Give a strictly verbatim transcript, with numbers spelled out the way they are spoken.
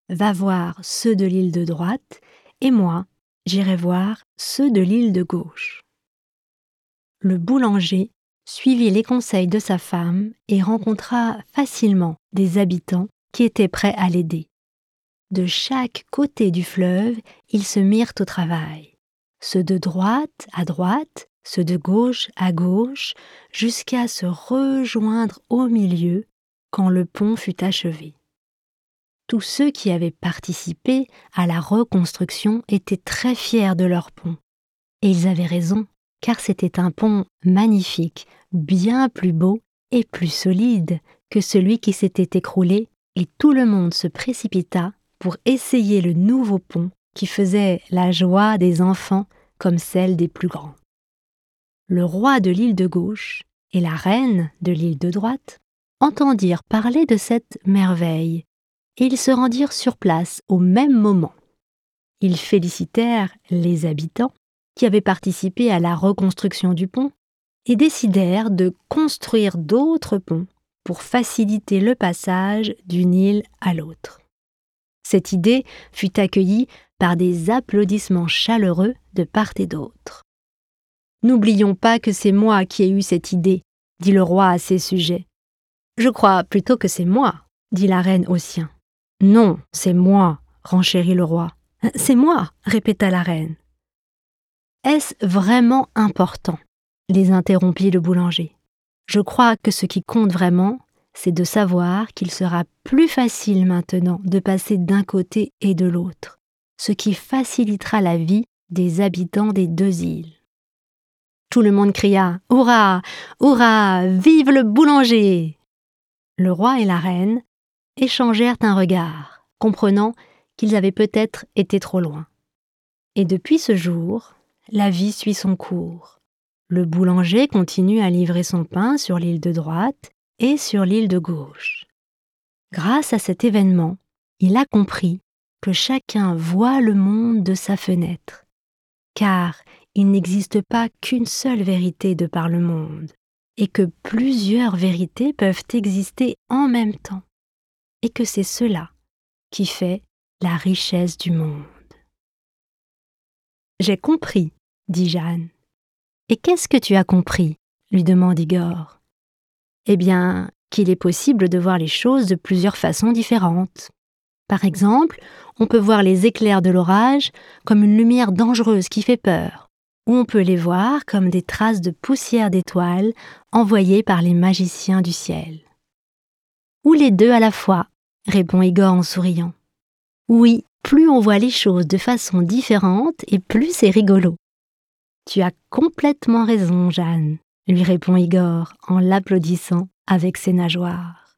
va voir ceux de l'île de droite et moi, j'irai voir ceux de l'île de gauche. » Le boulanger suivit les conseils de sa femme et rencontra facilement des habitants qui étaient prêts à l'aider. De chaque côté du fleuve, ils se mirent au travail. Ceux de droite à droite, ceux de gauche à gauche, jusqu'à se rejoindre au milieu quand le pont fut achevé. Tous ceux qui avaient participé à la reconstruction étaient très fiers de leur pont. Et ils avaient raison, car c'était un pont magnifique, bien plus beau et plus solide que celui qui s'était écroulé, et tout le monde se précipita pour essayer le nouveau pont qui faisait la joie des enfants comme celle des plus grands. Le roi de l'île de gauche et la reine de l'île de droite entendirent parler de cette merveille, et ils se rendirent sur place au même moment. Ils félicitèrent les habitants qui avaient participé à la reconstruction du pont et décidèrent de construire d'autres ponts pour faciliter le passage d'une île à l'autre. Cette idée fut accueillie par des applaudissements chaleureux de part et d'autre. « N'oublions pas que c'est moi qui ai eu cette idée, » dit le roi à ses sujets. « Je crois plutôt que c'est moi, » dit la reine aux siens. « Non, c'est moi, » renchérit le roi. « C'est moi, » répéta la reine. « Est-ce vraiment important ?» les interrompit le boulanger. « Je crois que ce qui compte vraiment, c'est de savoir qu'il sera plus facile maintenant de passer d'un côté et de l'autre, ce qui facilitera la vie des habitants des deux îles. » Tout le monde cria « Hurrah! Hurrah! Vive le boulanger !» Le roi et la reine échangèrent un regard, comprenant qu'ils avaient peut-être été trop loin. Et depuis ce jour, la vie suit son cours. Le boulanger continue à livrer son pain sur l'île de droite et sur l'île de gauche. Grâce à cet événement, il a compris que chacun voit le monde de sa fenêtre, car il n'existe pas qu'une seule vérité de par le monde, et que plusieurs vérités peuvent exister en même temps, et que c'est cela qui fait la richesse du monde. « J'ai compris, » dit Jeanne. « Et qu'est-ce que tu as compris ?» lui demande Igor. « Eh bien, qu'il est possible de voir les choses de plusieurs façons différentes. Par exemple, on peut voir les éclairs de l'orage comme une lumière dangereuse qui fait peur, ou on peut les voir comme des traces de poussière d'étoiles envoyées par les magiciens du ciel. »« Ou les deux à la fois, » répond Igor en souriant. « Oui, plus on voit les choses de façon différente et plus c'est rigolo. »« Tu as complètement raison, Jeanne, » lui répond Igor en l'applaudissant avec ses nageoires.